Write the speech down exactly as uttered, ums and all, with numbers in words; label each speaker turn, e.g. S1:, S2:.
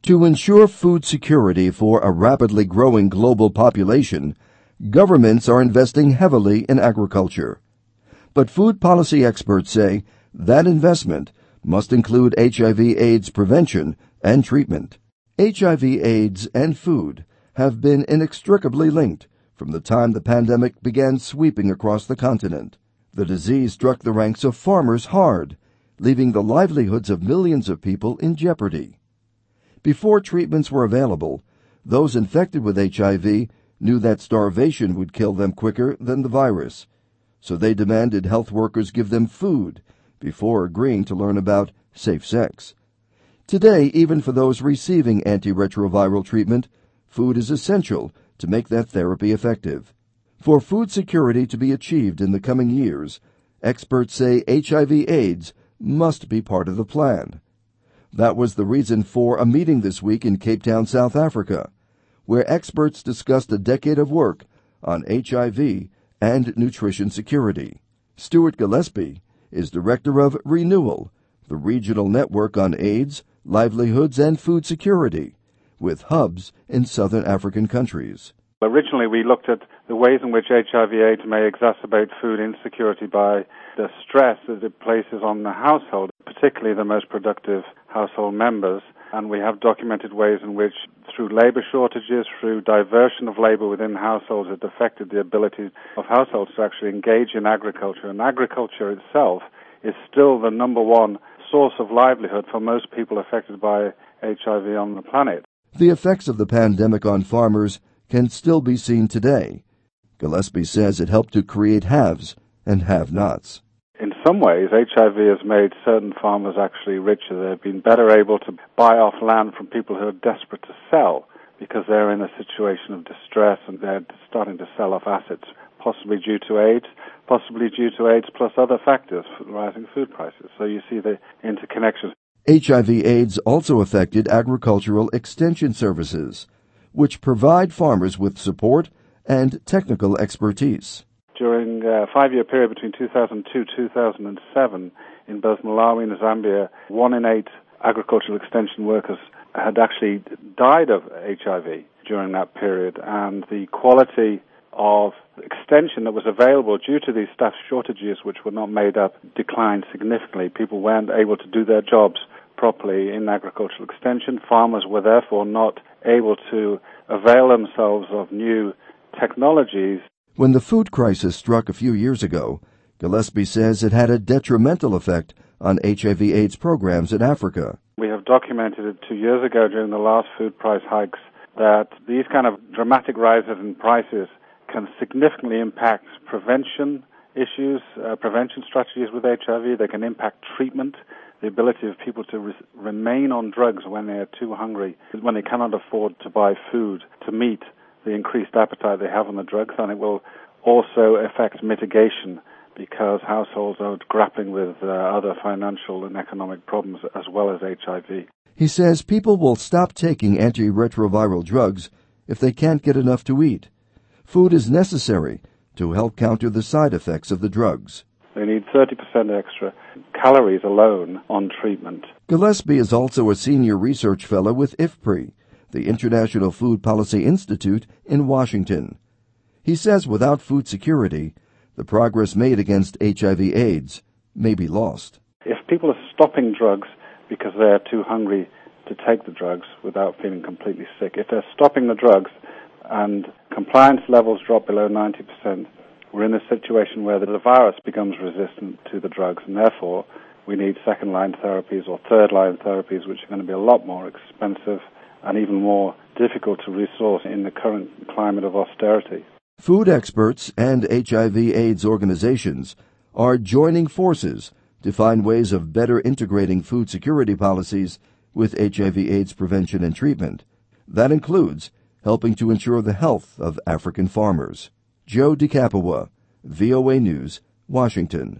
S1: To ensure food security for a rapidly growing global population, governments are investing heavily in agriculture. But food policy experts say that investment must include H I V AIDS prevention and treatment. H I V AIDS and food have been inextricably linked from the time the pandemic began sweeping across the continent. The disease struck the ranks of farmers hard, leaving the livelihoods of millions of people in jeopardy. Before treatments were available, those infected with H I V knew that starvation would kill them quicker than the virus, so they demanded health workers give them food before agreeing to learn about safe sex. Today, even for those receiving antiretroviral treatment, food is essential to make that therapy effective. For food security to be achieved in the coming years, experts say H I V AIDS must be part of the plan. That was the reason for a meeting this week in Cape Town, South Africa, where experts discussed a decade of work on H I V and nutrition security. Stuart Gillespie is director of Renewal, the regional network on AIDS, livelihoods, and food security, with hubs in southern African countries.
S2: Originally, we looked at the ways in which H I V AIDS may exacerbate food insecurity by the stress that it places on the household, particularly the most productive household members. And we have documented ways in which, through labor shortages, through diversion of labor within households, it affected the ability of households to actually engage in agriculture. And agriculture itself is still the number one source of livelihood for most people affected by H I V on the planet.
S1: The effects of the pandemic on farmers can still be seen today. Gillespie says it helped to create haves and have-nots.
S2: In some ways, H I V has made certain farmers actually richer. They've been better able to buy off land from people who are desperate to sell because they're in a situation of distress and they're starting to sell off assets, possibly due to AIDS, possibly due to AIDS plus other factors, rising food prices. So you see the interconnections.
S1: H I V AIDS also affected agricultural extension services, which provide farmers with support and technical expertise.
S2: During a five-year period between two thousand two and two thousand seven, in both Malawi and Zambia, one in eight agricultural extension workers had actually died of H I V during that period, and the quality of extension that was available due to these staff shortages, which were not made up, declined significantly. People weren't able to do their jobs properly in agricultural extension. Farmers were therefore not able to avail themselves of new technologies.
S1: When the food crisis struck a few years ago, Gillespie says it had a detrimental effect on H I V AIDS programs in Africa.
S2: We have documented it two years ago during the last food price hikes that these kind of dramatic rises in prices can significantly impact prevention issues, uh, prevention strategies with H I V. They can impact treatment, the ability of people to re- remain on drugs when they are too hungry, when they cannot afford to buy food to meet the increased appetite they have on the drugs, and it will also affect mitigation because households are grappling with uh, other financial and economic problems as well as H I V.
S1: He says people will stop taking antiretroviral drugs if they can't get enough to eat. Food is necessary to help counter the side effects of the drugs.
S2: They need thirty percent extra calories alone on treatment.
S1: Gillespie is also a senior research fellow with I F P R I, the International Food Policy Institute in Washington. He says without food security, the progress made against H I V AIDS may be lost.
S2: If people are stopping drugs because they're too hungry to take the drugs without feeling completely sick, if they're stopping the drugs and compliance levels drop below ninety percent, we're in a situation where the virus becomes resistant to the drugs, and therefore we need second-line therapies or third-line therapies, which are going to be a lot more expensive and even more difficult to resource in the current climate of austerity.
S1: Food experts and H I V AIDS organizations are joining forces to find ways of better integrating food security policies with H I V AIDS prevention and treatment. That includes helping to ensure the health of African farmers. Joe DeCapua, V O A News, Washington.